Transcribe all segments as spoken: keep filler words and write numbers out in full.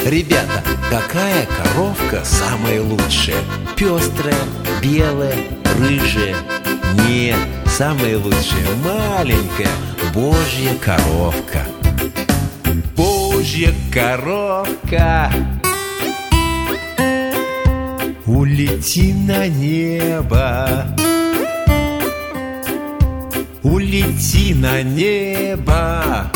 Ребята, какая коровка самая лучшая? Пестрая, белая, рыжая? Нет, самая лучшая маленькая Божья коровка. Божья коровка, улети на небо, улети на небо,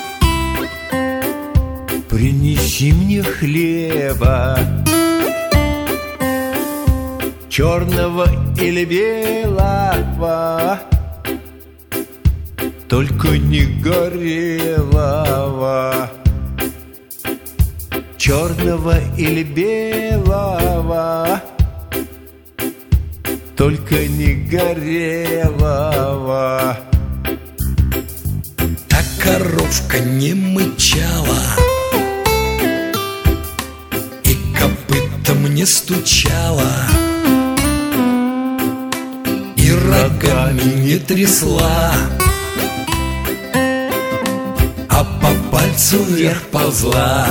принеси мне хлеба, черного или белого, только не горелого. Черного или белого, только не горелого. Так коровка не мычала и копытом не стучала, и рогами не трясла, а по пальцу вверх ползла.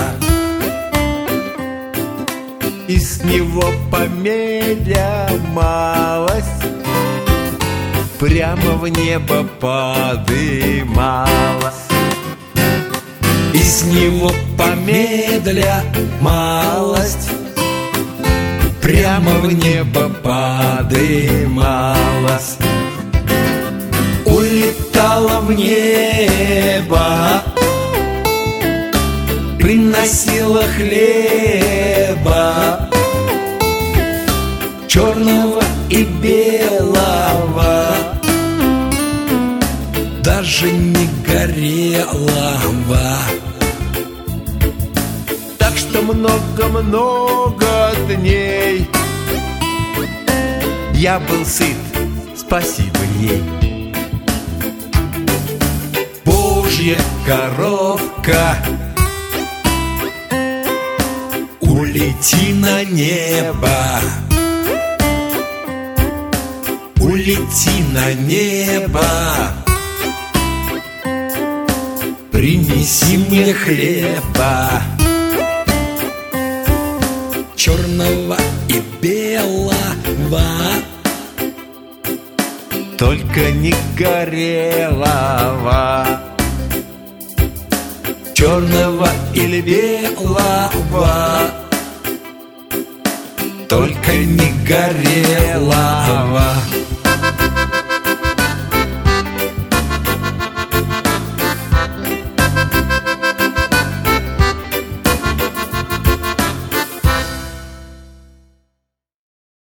И с него помедля малость прямо в небо подымалась. И с него помедля малость прямо в небо подымалась. Улетала в небо, приносила хлеба, черного и белого, даже не горелого. Так что много-много дней я был сыт, спасибо ей. Божья коровка, улети на небо, улети на небо, принеси мне хлеба, черного и белого, только не горелого. Черного или белого, только не горелого.